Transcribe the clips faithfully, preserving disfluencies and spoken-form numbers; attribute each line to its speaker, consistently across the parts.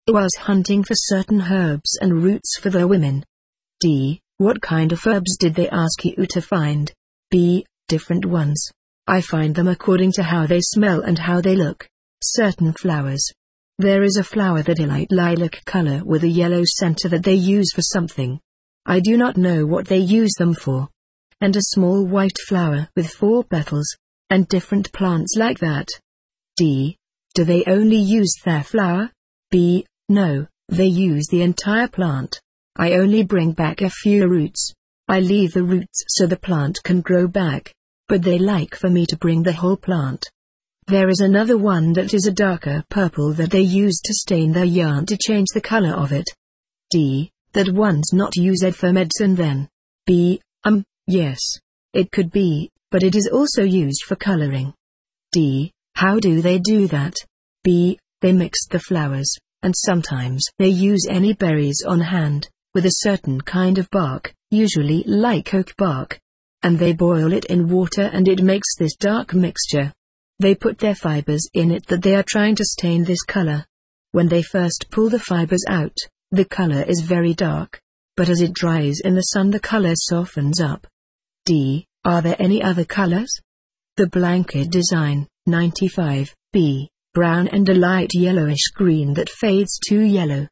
Speaker 1: Was hunting for certain herbs and roots for their women. D. What kind of herbs did they ask you to find? B. Different ones. I find them according to how they smell and how they look. Certain flowers. There is a flower that is light lilac color with a yellow center that they use for something. I do not know what they use them for. And a small white flower with four petals, and different plants like that. D. Do they only use their flower? B. No, they use the entire plant. I only bring back a few roots. I leave the roots so the plant can grow back, but they like for me to bring the whole plant. There is another one that is a darker purple that they use to stain their yarn to change the color of it. D. That one's not used for medicine then? B. Um, yes. It could be, but it is also used for coloring. D. How do they do that? B. They mix the flowers, and sometimes they use any berries on hand, with a certain kind of bark, usually like oak bark. And they boil it in water and it makes this dark mixture. They put their fibers in it that they are trying to stain this color. When they first pull the fibers out, the color is very dark, but as it dries in the sun the color softens up. D. Are there any other colors? The blanket design, ninety-five, B. Brown and a light yellowish green that fades to yellow.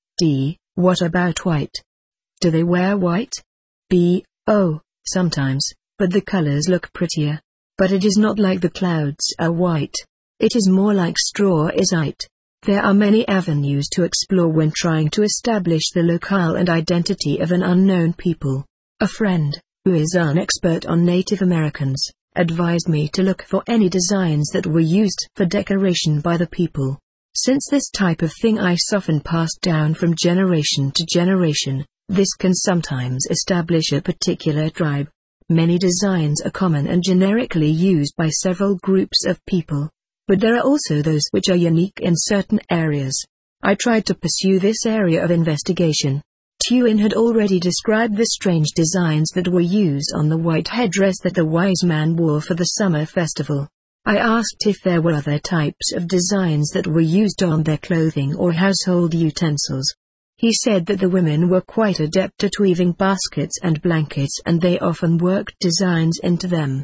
Speaker 1: D. What about white? Do they wear white? B. Oh, sometimes, but the colors look prettier. But it is not like the clouds are white. It is more like straw is white. There are many avenues to explore when trying to establish the locale and identity of an unknown people. A friend, who is an expert on Native Americans, advised me to look for any designs that were used for decoration by the people. Since this type of thing is often passed down from generation to generation, this can sometimes establish a particular tribe. Many designs are common and generically used by several groups of people. But there are also those which are unique in certain areas. I tried to pursue this area of investigation. Tuin had already described the strange designs that were used on the white headdress that the wise man wore for the summer festival. I asked if there were other types of designs that were used on their clothing or household utensils. He said that the women were quite adept at weaving baskets and blankets and they often worked designs into them.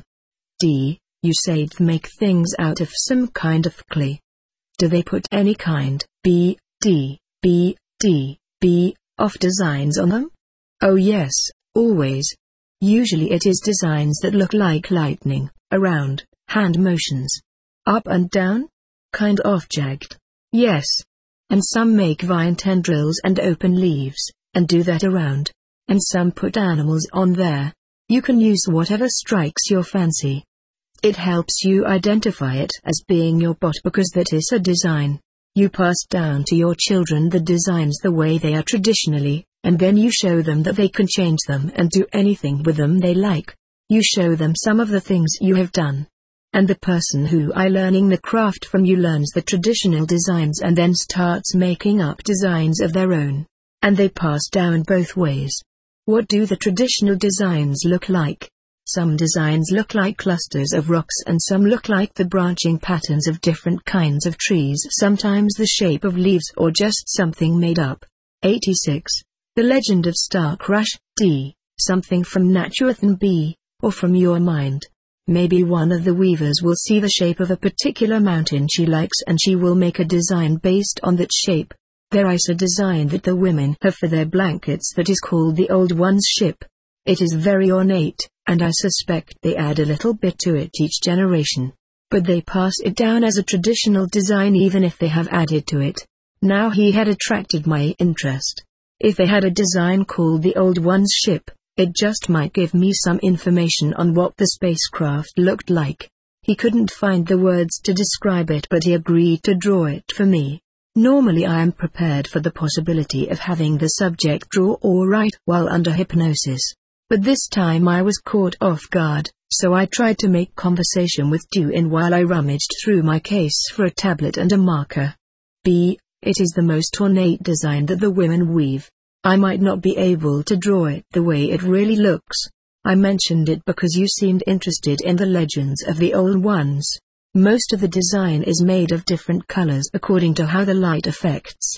Speaker 1: D. You said they make things out of some kind of clay. Do they put any kind, B, D, B, D, B, of designs on them? Oh yes, always. Usually it is designs that look like lightning, around, hand motions. Up and down? Kind of jagged. Yes. And some make vine tendrils and open leaves, and do that around. And some put animals on there. You can use whatever strikes your fancy. It helps you identify it as being your bot because that is a design. You pass down to your children the designs the way they are traditionally, and then you show them that they can change them and do anything with them they like. You show them some of the things you have done. And the person who is learning the craft from you learns the traditional designs and then starts making up designs of their own. And they pass down both ways. What do the traditional designs look like? Some designs look like clusters of rocks and some look like the branching patterns of different kinds of trees, sometimes the shape of leaves or just something made up. eighty-six. The Legend of Star Crush, D. Something from Naturathan B, or from your mind. Maybe one of the weavers will see the shape of a particular mountain she likes and she will make a design based on that shape. There is a design that the women have for their blankets that is called the Old One's Ship. It is very ornate, and I suspect they add a little bit to it each generation. But they pass it down as a traditional design even if they have added to it. Now he had attracted my interest. If they had a design called the Old One's Ship, it just might give me some information on what the spacecraft looked like. He couldn't find the words to describe it but he agreed to draw it for me. Normally I am prepared for the possibility of having the subject draw or write while under hypnosis. But this time I was caught off guard, so I tried to make conversation with Tuin while I rummaged through my case for a tablet and a marker. B. It is the most ornate design that the women weave. I might not be able to draw it the way it really looks. I mentioned it because you seemed interested in the legends of the old ones. Most of the design is made of different colors according to how the light affects.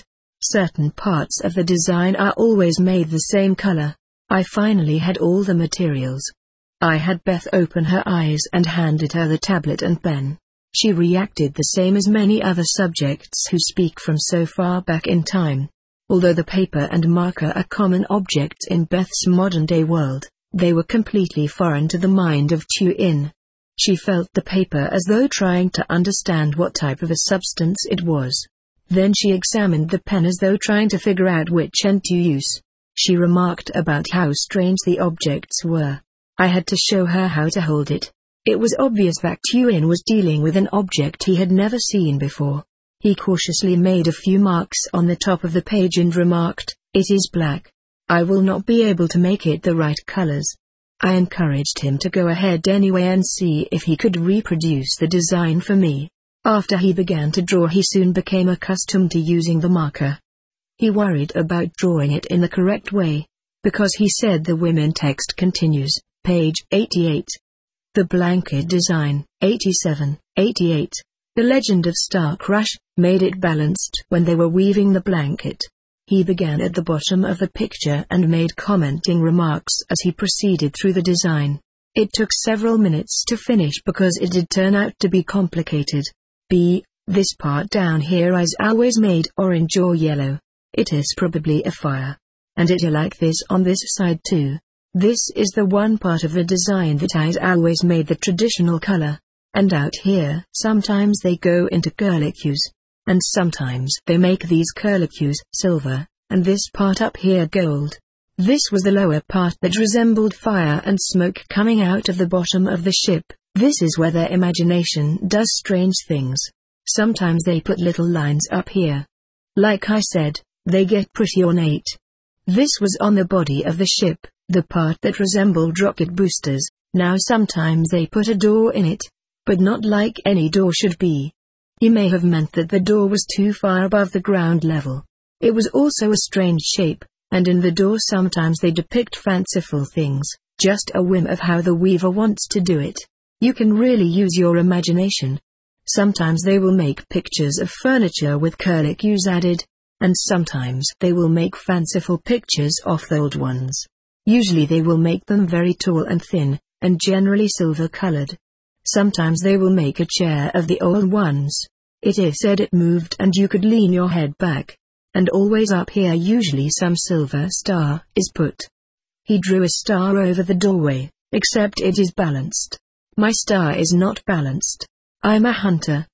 Speaker 1: Certain parts of the design are always made the same color. I finally had all the materials. I had Beth open her eyes and handed her the tablet and pen. She reacted the same as many other subjects who speak from so far back in time. Although the paper and marker are common objects in Beth's modern-day world, they were completely foreign to the mind of Tu-In. She felt the paper as though trying to understand what type of a substance it was. Then she examined the pen as though trying to figure out which end to use. She remarked about how strange the objects were. I had to show her how to hold it. It was obvious that Tu-In was dealing with an object he had never seen before. He cautiously made a few marks on the top of the page and remarked, "It is black. I will not be able to make it the right colors." I encouraged him to go ahead anyway and see if he could reproduce the design for me. After he began to draw, he soon became accustomed to using the marker. He worried about drawing it in the correct way, because he said the women text continues, page eighty-eight. The blanket design, eighty-seven, eighty-eight. The legend of Star Crush made it balanced when they were weaving the blanket. He began at the bottom of the picture and made commenting remarks as he proceeded through the design. It took several minutes to finish because it did turn out to be complicated. B. This part down here is always made orange or yellow. It is probably a fire. And it is like this on this side too. This is the one part of the design that is always made the traditional color. And out here, sometimes they go into curlicues. And sometimes they make these curlicues silver, and this part up here gold. This was the lower part that resembled fire and smoke coming out of the bottom of the ship. This is where their imagination does strange things. Sometimes they put little lines up here. Like I said, they get pretty ornate. This was on the body of the ship, the part that resembled rocket boosters. Now sometimes they put a door in it, but not like any door should be. He may have meant that the door was too far above the ground level. It was also a strange shape, and in the door sometimes they depict fanciful things, just a whim of how the weaver wants to do it. You can really use your imagination. Sometimes they will make pictures of furniture with curlicues added, and sometimes they will make fanciful pictures of the old ones. Usually they will make them very tall and thin, and generally silver-colored. Sometimes they will make a chair of the old ones. It is said it moved and you could lean your head back. And always up here usually some silver star is put. He drew a star over the doorway, except it is balanced. My star is not balanced. I'm a hunter.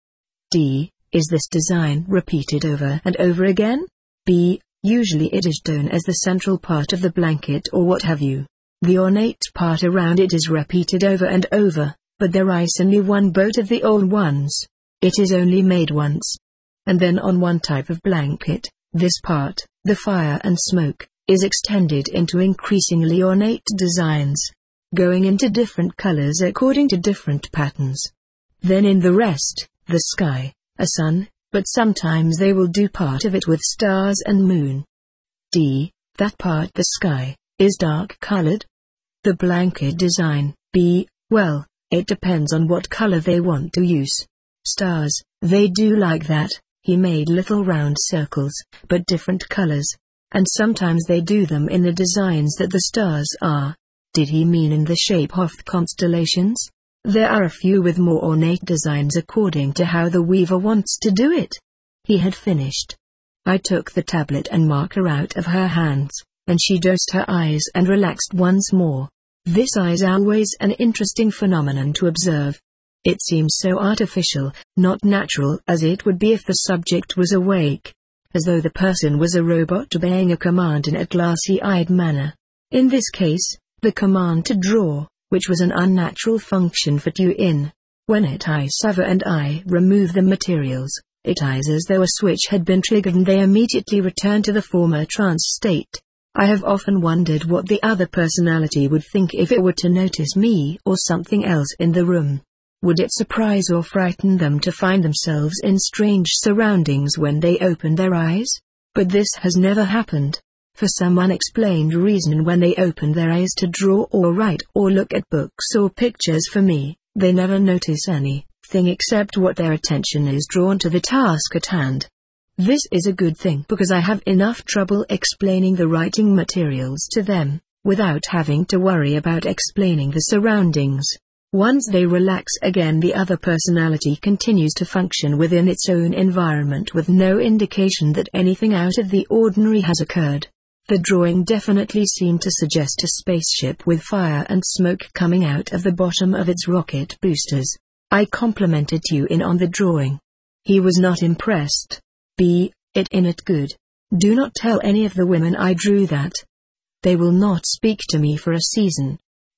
Speaker 1: D. Is this design repeated over and over again? B. Usually it is shown as the central part of the blanket or what have you. The ornate part around it is repeated over and over. But there is only one boat of the old ones. It is only made once. And then on one type of blanket, this part, the fire and smoke, is extended into increasingly ornate designs, going into different colors according to different patterns. Then in the rest, the sky, a sun, but sometimes they will do part of it with stars and moon. D. That part, the sky, is dark colored? The blanket design, B. Well, it depends on what color they want to use. Stars, they do like that. He made little round circles, but different colors. And sometimes they do them in the designs that the stars are. Did he mean in the shape of the constellations? There are a few with more ornate designs according to how the weaver wants to do it. He had finished. I took the tablet and marker out of her hands, and she dosed her eyes and relaxed once more. This is always an interesting phenomenon to observe. It seems so artificial, not natural as it would be if the subject was awake. As though the person was a robot obeying a command in a glassy-eyed manner. In this case, the command to draw, which was an unnatural function for Tu-In. When it is over and I remove the materials, it is as though a switch had been triggered and they immediately return to the former trance state. I have often wondered what the other personality would think if it were to notice me or something else in the room. Would it surprise or frighten them to find themselves in strange surroundings when they open their eyes? But this has never happened. For some unexplained reason, when they open their eyes to draw or write or look at books or pictures for me, they never notice anything except what their attention is drawn to the task at hand. This is a good thing because I have enough trouble explaining the writing materials to them, without having to worry about explaining the surroundings. Once they relax again, the other personality continues to function within its own environment with no indication that anything out of the ordinary has occurred. The drawing definitely seemed to suggest a spaceship with fire and smoke coming out of the bottom of its rocket boosters. I complimented Yuin on the drawing. He was not impressed. B. It in it good. Do not tell any of the women I drew that. They will not speak to me for a season.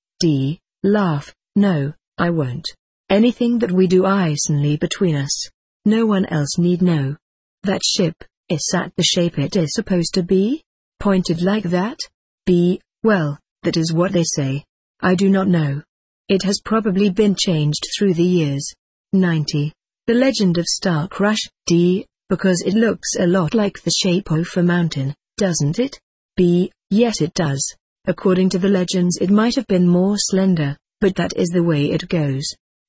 Speaker 1: D. Laugh. No, I won't. Anything that we do is only between us. No one else need know. That ship, is that the shape it is supposed to be? Pointed like that? B. Well, that is what they say. I do not know. It has probably been changed through the years. ninety. The Legend of Star Crush. D. Because it looks a lot like the shape of a mountain, doesn't it? B. Yes, it does. According to the legends, it might have been more slender, but that is the way it goes.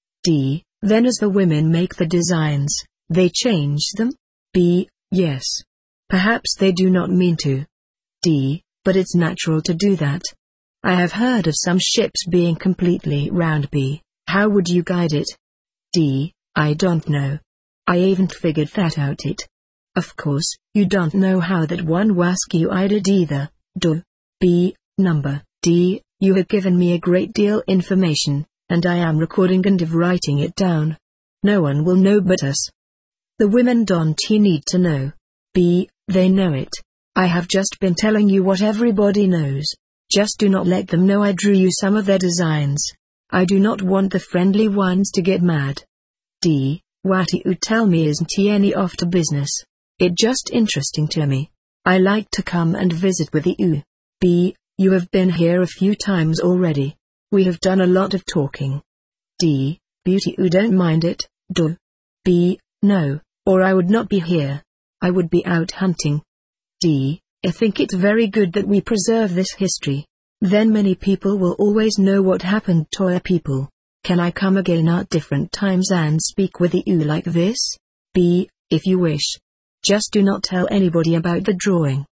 Speaker 1: D. Then as the women make the designs, they change them? B. Yes. Perhaps they do not mean to. D. But it's natural to do that. I have heard of some ships being completely round. B. How would you guide it? D. I don't know. I haven't figured that out yet. Of course, you don't know how that one was guided either, do? B. Number. D. You have given me a great deal information, and I am recording and of writing it down. No one will know but us. The women don't need to know. B. They know it. I have just been telling you what everybody knows. Just do not let them know I drew you some of their designs. I do not want the friendly ones to get mad. D. What you tell me isn't any after business. It just interesting to me. I like to come and visit with you. B. You have been here a few times already. We have done a lot of talking. D. Beauty, you don't mind it, do? B. No, or I would not be here. I would be out hunting. D. I think it's very good that we preserve this history. Then many people will always know what happened to our people. Can I come again at different times and speak with you like this? B. If you wish. Just do not tell anybody about the drawing.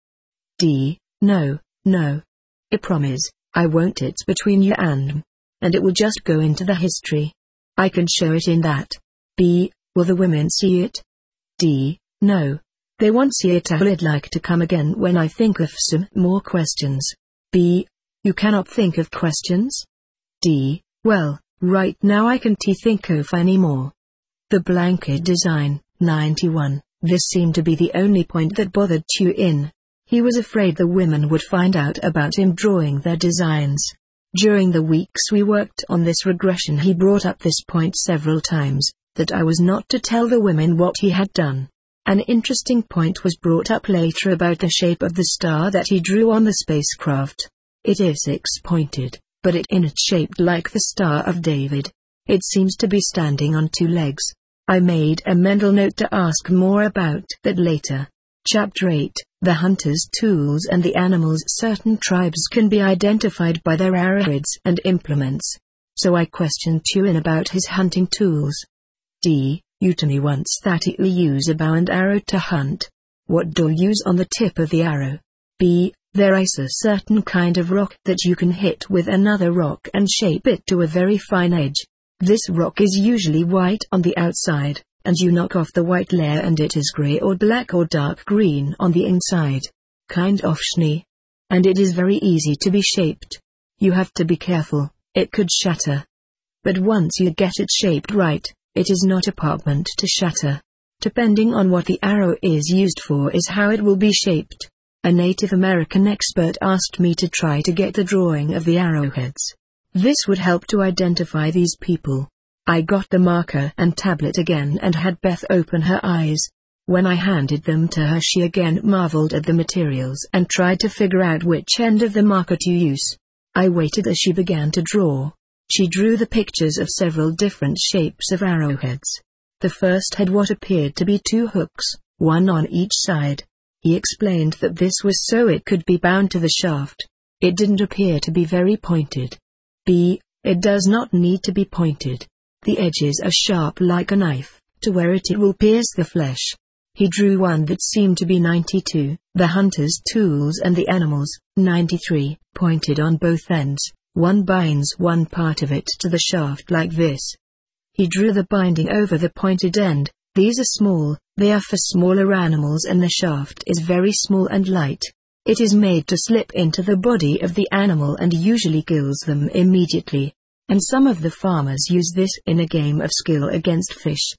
Speaker 1: D. No, no. I promise, I won't. It's between you and me. And it will just go into the history. I can show it in that. B. Will the women see it? D. No. They won't see it. I would like to come again when I think of some more questions. B. You cannot think of questions? D. Well, right now I can't think of any more. The blanket design. ninety-one. This seemed to be the only point that bothered Yuin. He was afraid the women would find out about him drawing their designs. During the weeks we worked on this regression, he brought up this point several times, that I was not to tell the women what he had done. An interesting point was brought up later about the shape of the star that he drew on the spacecraft. It is six-pointed, but it is shaped like the Star of David. It seems to be standing on two legs. I made a mental note to ask more about that later. Chapter eight. The Hunter's Tools and the Animals. Certain tribes can be identified by their arrowheads and implements. So I questioned Yuin about his hunting tools. D. You told me once that you use a bow and arrow to hunt. What do you use on the tip of the arrow? B. There is a certain kind of rock that you can hit with another rock and shape it to a very fine edge. This rock is usually white on the outside, and you knock off the white layer and it is grey or black or dark green on the inside. Kind of shiny. And it is very easy to be shaped. You have to be careful, it could shatter. But once you get it shaped right, it is not apartment to shatter. Depending on what the arrow is used for is how it will be shaped. A Native American expert asked me to try to get the drawing of the arrowheads. This would help to identify these people. I got the marker and tablet again and had Beth open her eyes. When I handed them to her, she again marveled at the materials and tried to figure out which end of the marker to use. I waited as she began to draw. She drew the pictures of several different shapes of arrowheads. The first had what appeared to be two hooks, one on each side. He explained that this was so it could be bound to the shaft. It didn't appear to be very pointed. B. It does not need to be pointed. The edges are sharp like a knife, to where it, it will pierce the flesh. He drew one that seemed to be ninety-two. The hunter's tools and the animals, ninety-three, pointed on both ends. One binds one part of it to the shaft like this. He drew the binding over the pointed end. These are small, they are for smaller animals, and the shaft is very small and light. It is made to slip into the body of the animal and usually kills them immediately. And some of the farmers use this in a game of skill against fish.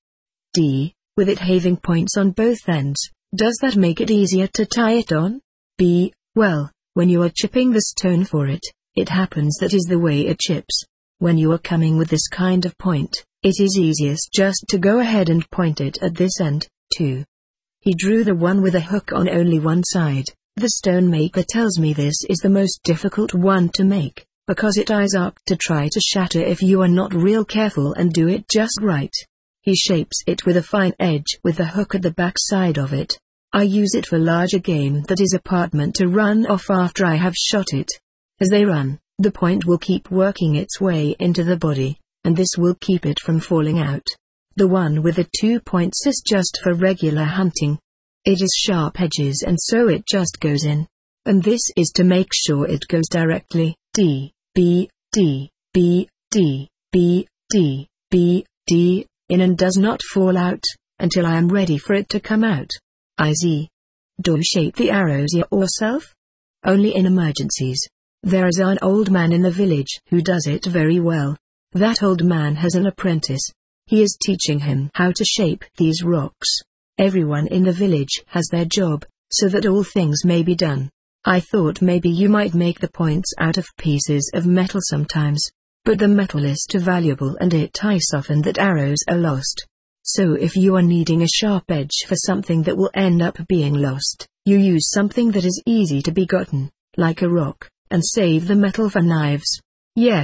Speaker 1: D. With it having points on both ends, does that make it easier to tie it on? B. Well, when you are chipping the stone for it, it happens that is the way it chips. When you are coming with this kind of point, it is easiest just to go ahead and point it at this end, too. He drew the one with a hook on only one side. The stone maker tells me this is the most difficult one to make, because it is apt to try to shatter if you are not real careful and do it just right. He shapes it with a fine edge with the hook at the back side of it. I use it for larger game that is apartment to run off after I have shot it. As they run, the point will keep working its way into the body, and this will keep it from falling out. The one with the two points is just for regular hunting. It is sharp edges and so it just goes in. And this is to make sure it goes directly. D, B, D, B, D, B, D, B, D, in and does not fall out, until I am ready for it to come out. I Z. Do you shape the arrows yourself? Only in emergencies. There is an old man in the village who does it very well. That old man has an apprentice. He is teaching him how to shape these rocks. Everyone in the village has their job, so that all things may be done. I thought maybe you might make the points out of pieces of metal sometimes, but the metal is too valuable and it is often that arrows are lost. So if you are needing a sharp edge for something that will end up being lost, you use something that is easy to be gotten, like a rock, and save the metal for knives. Yes.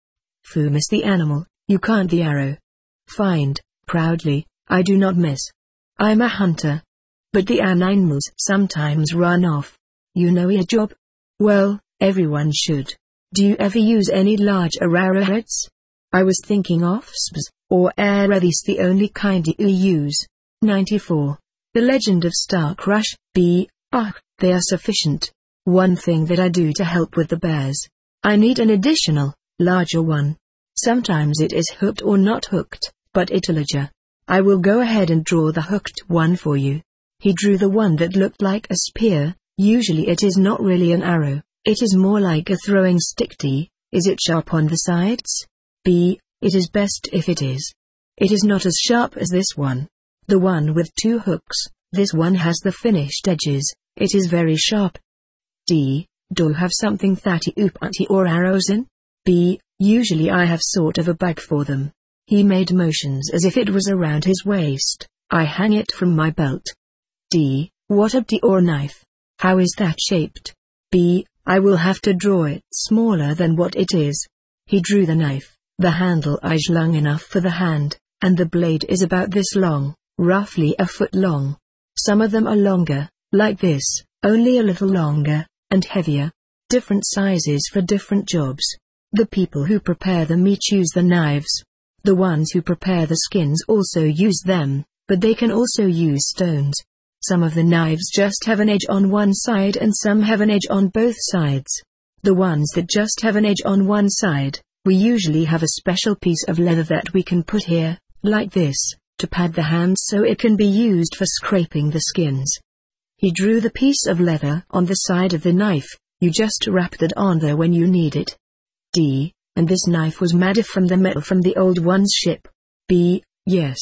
Speaker 1: Fu miss the animal, you can't the arrow. Find, proudly, I do not miss. I'm a hunter. But the animals sometimes run off. You know your job? Well, everyone should. Do you ever use any large arrowheads? I was thinking of sps, or are these the only kind you use? ninety-four. The Legend of Stark Rush, B. Ah, they are sufficient. One thing that I do to help with the bears. I need an additional, larger one. Sometimes it is hooked or not hooked, but it'll adjust. I will go ahead and draw the hooked one for you. He drew the one that looked like a spear. Usually it is not really an arrow, it is more like a throwing stick. D. Is it sharp on the sides? B. It is best if it is. It is not as sharp as this one. The one with two hooks, this one has the finished edges, it is very sharp. D. Do you have something that you put your arrows in? B. Usually I have sort of a bag for them. He made motions as if it was around his waist. I hang it from my belt. D. What about your knife? How is that shaped? B. I will have to draw it smaller than what it is. He drew the knife. The handle is long enough for the hand, and the blade is about this long, roughly a foot long. Some of them are longer, like this, only a little longer, and heavier. Different sizes for different jobs. The people who prepare the meat use the knives. The ones who prepare the skins also use them, but they can also use stones. Some of the knives just have an edge on one side and some have an edge on both sides. The ones that just have an edge on one side, we usually have a special piece of leather that we can put here, like this, to pad the hand so it can be used for scraping the skins. He drew the piece of leather on the side of the knife, you just wrapped it on there when you need it. D. And this knife was made from the metal from the old one's ship. B. Yes.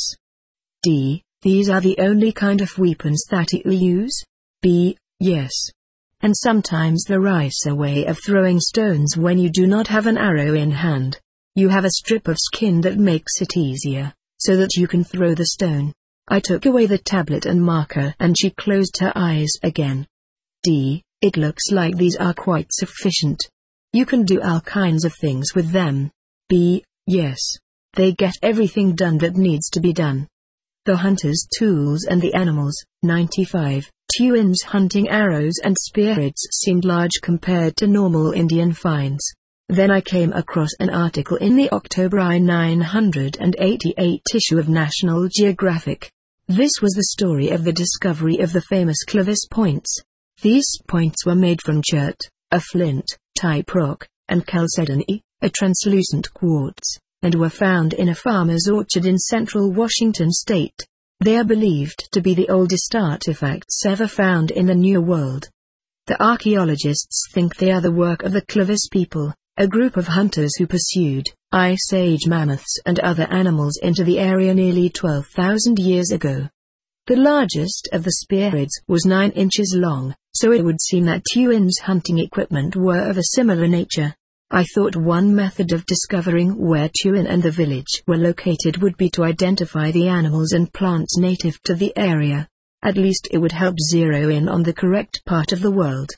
Speaker 1: D. These are the only kind of weapons that you use? B. Yes. And sometimes there is a way of throwing stones when you do not have an arrow in hand. You have a strip of skin that makes it easier, so that you can throw the stone. I took away the tablet and marker and she closed her eyes again. D. It looks like these are quite sufficient. You can do all kinds of things with them. B. Yes. They get everything done that needs to be done. The hunter's tools and the animals, ninety-five. Tuin's hunting arrows and spearheads seemed large compared to normal Indian finds. Then I came across an article in the October nine hundred eighty-eight issue of National Geographic. This was the story of the discovery of the famous Clovis points. These points were made from chert, a flint-type rock, and chalcedony, a translucent quartz, and were found in a farmer's orchard in central Washington state. They are believed to be the oldest artifacts ever found in the New World. The archaeologists think they are the work of the Clovis people, a group of hunters who pursued Ice Age mammoths and other animals into the area nearly twelve thousand years ago. The largest of the spearheads was nine inches long, so it would seem that Tewin's hunting equipment were of a similar nature. I thought one method of discovering where Tewin and the village were located would be to identify the animals and plants native to the area. At least it would help zero in on the correct part of the world.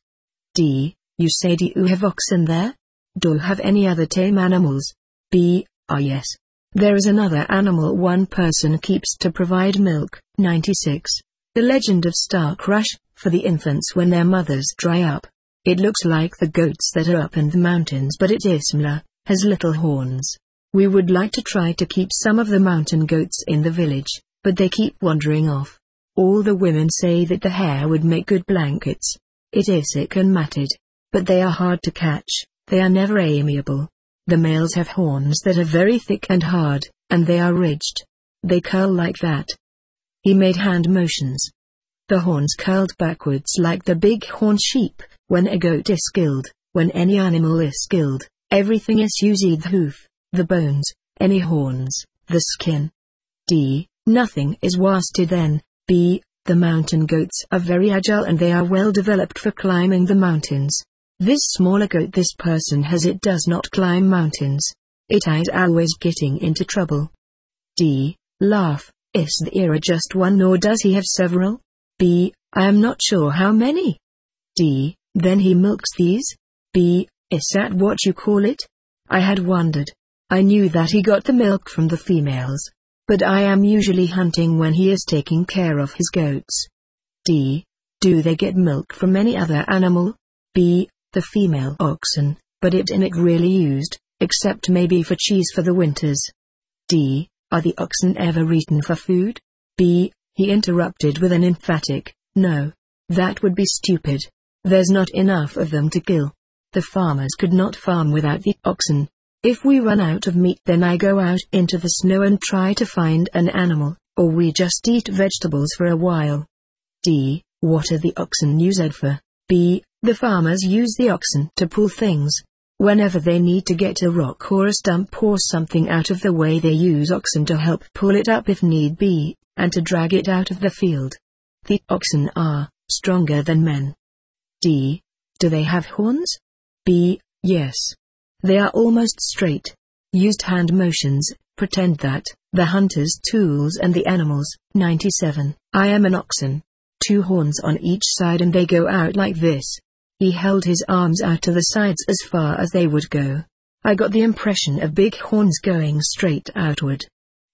Speaker 1: D. You say do you have oxen there? Do you have any other tame animals? B. Ah yes. There is another animal one person keeps to provide milk. ninety-six. The legend of Stark Rush, for the infants when their mothers dry up. It looks like the goats that are up in the mountains, but it is smaller, has little horns. We would like to try to keep some of the mountain goats in the village, but they keep wandering off. All the women say that the hair would make good blankets. It is thick and matted. But they are hard to catch, they are never amiable. The males have horns that are very thick and hard, and they are ridged. They curl like that. He made hand motions. The horns curled backwards like the big-horn sheep. When a goat is killed, when any animal is killed, everything is usually the hoof, the bones, any horns, the skin. D. Nothing is wasted then. B. The mountain goats are very agile and they are well developed for climbing the mountains. This smaller goat this person has, it does not climb mountains. It is always getting into trouble. D. Laugh. Is the era just one or does he have several? B. I am not sure how many. D. Then he milks these? B. Is that what you call it? I had wondered. I knew that he got the milk from the females. But I am usually hunting when he is taking care of his goats. D. Do they get milk from any other animal? B. The female oxen, but it isn't really used, except maybe for cheese for the winters. D. Are the oxen ever eaten for food? B. He interrupted with an emphatic, no. That would be stupid. There's not enough of them to kill. The farmers could not farm without the oxen. If we run out of meat then I go out into the snow and try to find an animal, or we just eat vegetables for a while. D. What are the oxen used for? B. The farmers use the oxen to pull things. Whenever they need to get a rock or a stump or something out of the way they use oxen to help pull it up if need be, and to drag it out of the field. The oxen are stronger than men. D. Do they have horns? B. Yes. They are almost straight. Used hand motions, pretend that, the hunter's tools and the animals. ninety-seven. I am an oxen. Two horns on each side and they go out like this. He held his arms out to the sides as far as they would go. I got the impression of big horns going straight outward.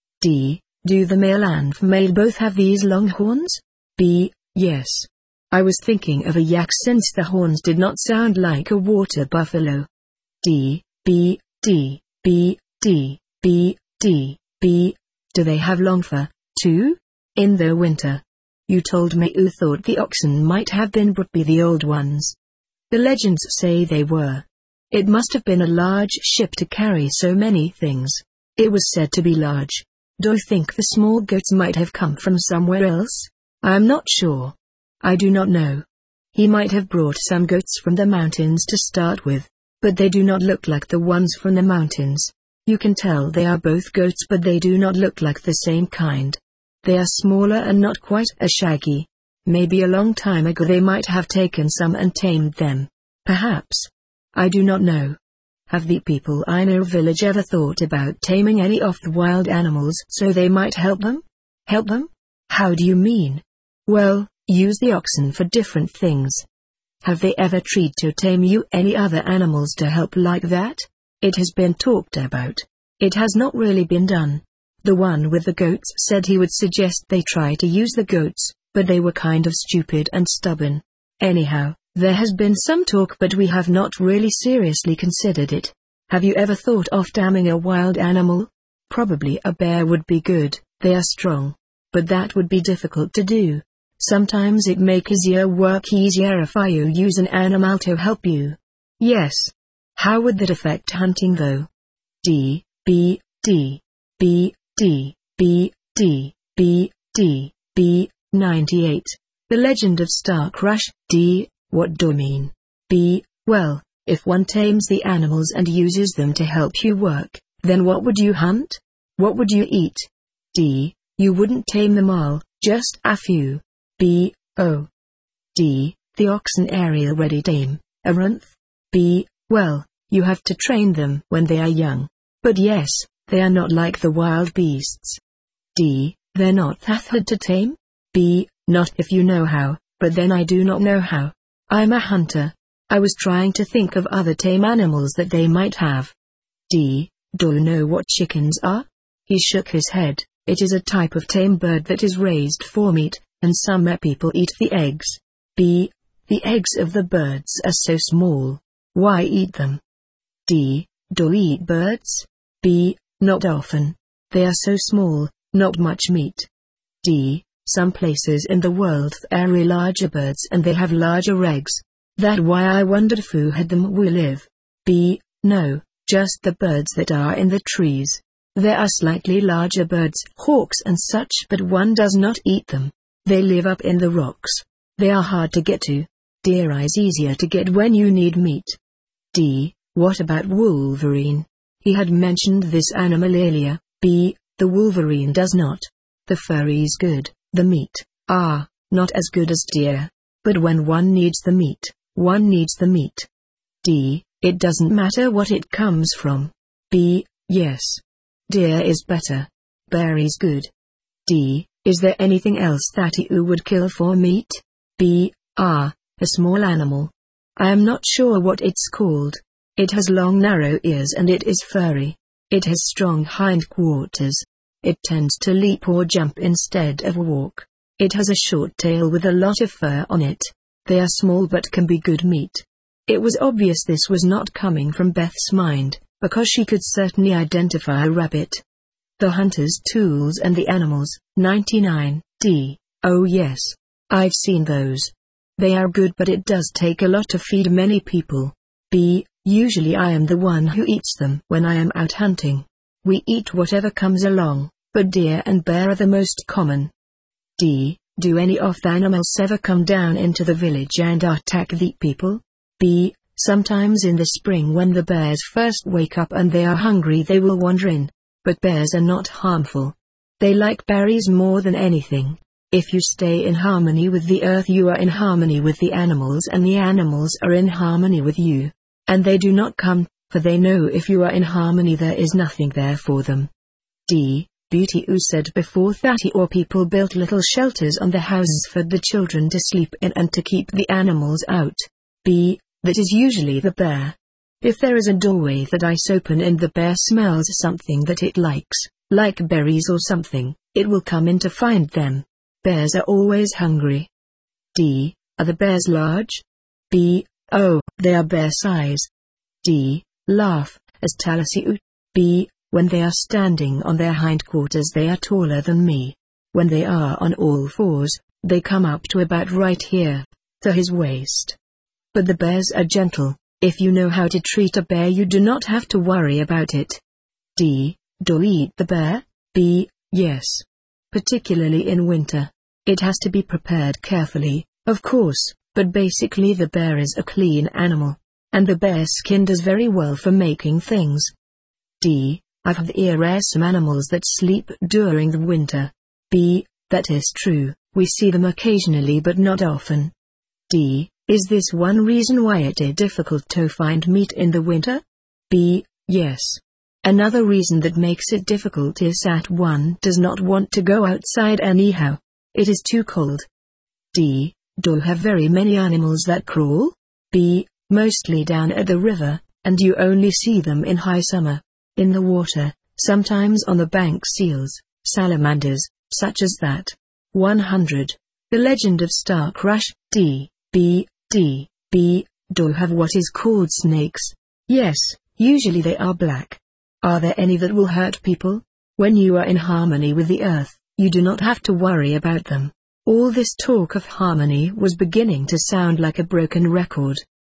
Speaker 1: D. Do the male and female both have these long horns? B. Yes. I was thinking of a yak since the horns did not sound like a water buffalo. D. B. D. B. D. B. D. B. Do they have long fur, too? In the winter. You told me you thought the oxen might have been but be the old ones. The legends say they were. It must have been a large ship to carry so many things. It was said to be large. Do you think the small goats might have come from somewhere else? I am not sure. I do not know. He might have brought some goats from the mountains to start with, but they do not look like the ones from the mountains. You can tell they are both goats but they do not look like the same kind. They are smaller and not quite as shaggy. Maybe a long time ago they might have taken some and tamed them. Perhaps. I do not know. Have the people in our village ever thought about taming any of the wild animals so they might help them? Help them? How do you mean? Well, use the oxen for different things. Have they ever tried to tame you any other animals to help like that? It has been talked about. It has not really been done. The one with the goats said he would suggest they try to use the goats, but they were kind of stupid and stubborn. Anyhow, there has been some talk but we have not really seriously considered it. Have you ever thought of taming a wild animal? Probably a bear would be good, they are strong. but that would be difficult to do. Sometimes it makes your work easier if you use an animal to help you. Yes. How would that affect hunting though? D, B, D, B, D, B, D, B, D, B, ninety-eight. The Legend of Stark Rush. D, what do you mean? B, well, if one tames the animals and uses them to help you work, then what would you hunt? What would you eat? D, you wouldn't tame them all, just a few. B, oh. D, the oxen are already tame, aren't? B, well, you have to train them when they are young. But yes, they are not like the wild beasts. D, they're not that hard to tame? B, not if you know how, but then I do not know how. I'm a hunter. I was trying to think of other tame animals that they might have. D, do you know what chickens are? He shook his head. It is a type of tame bird that is raised for meat, and some people eat the eggs. B, the eggs of the birds are so small. Why eat them? D, do you eat birds? B, not often. They are so small, not much meat. D, some places in the world there are larger birds and they have larger eggs. That why I wondered who had them where we live. B, no, just the birds that are in the trees. There are slightly larger birds, hawks and such, but one does not eat them. They live up in the rocks. They are hard to get to. Deer is easier to get when you need meat. D, what about wolverine? He had mentioned this animal earlier. B, the wolverine does not. The fur is good, the meat, ah, not as good as deer. But when one needs the meat, one needs the meat. D, it doesn't matter what it comes from. B, yes. Deer is better. Bear is good. D, is there anything else that you would kill for meat? B, ah, a small animal. I am not sure what it's called. It has long narrow ears and it is furry. It has strong hindquarters. It tends to leap or jump instead of walk. It has a short tail with a lot of fur on it. They are small but can be good meat. It was obvious this was not coming from Beth's mind, because she could certainly identify a rabbit. The hunter's tools and the animals. ninety-nine. D, oh yes. I've seen those. They are good but it does take a lot to feed many people. B, usually I am the one who eats them when I am out hunting. We eat whatever comes along, but deer and bear are the most common. D, do any of the animals ever come down into the village and attack the people? B, sometimes in the spring when the bears first wake up and they are hungry they will wander in, but bears are not harmful. They like berries more than anything. If you stay in harmony with the earth you are in harmony with the animals and the animals are in harmony with you. And they do not come, for they know if you are in harmony there is nothing there for them. D, Beauty U said before that your people built little shelters on the houses for the children to sleep in and to keep the animals out. B, that is usually the bear. If there is a doorway that is open and the bear smells something that it likes, like berries or something, it will come in to find them. Bears are always hungry. D, are the bears large? B, oh, they are bear size. D, laugh, as Talisiu. B, when they are standing on their hindquarters they are taller than me. When they are on all fours, they come up to about right here, to his waist. But the bears are gentle. If you know how to treat a bear you do not have to worry about it. D, do you eat the bear? B, yes. Particularly in winter. It has to be prepared carefully, of course, but basically the bear is a clean animal. And the bear skin does very well for making things. D, I've heard there are some animals that sleep during the winter. B, that is true, we see them occasionally but not often. D, is this one reason why it is difficult to find meat in the winter? B, yes. Another reason that makes it difficult is that one does not want to go outside anyhow. It is too cold. D, do you have very many animals that crawl? B, mostly down at the river, and you only see them in high summer. In the water, sometimes on the bank seals, salamanders, such as that. one hundred. The Legend of Stark Rush. D, B, D, B, do you have what is called snakes? Yes, usually they are black. Are there any that will hurt people? When you are in harmony with the earth, You do not have to worry about them. All this talk of harmony was beginning to sound like a broken record.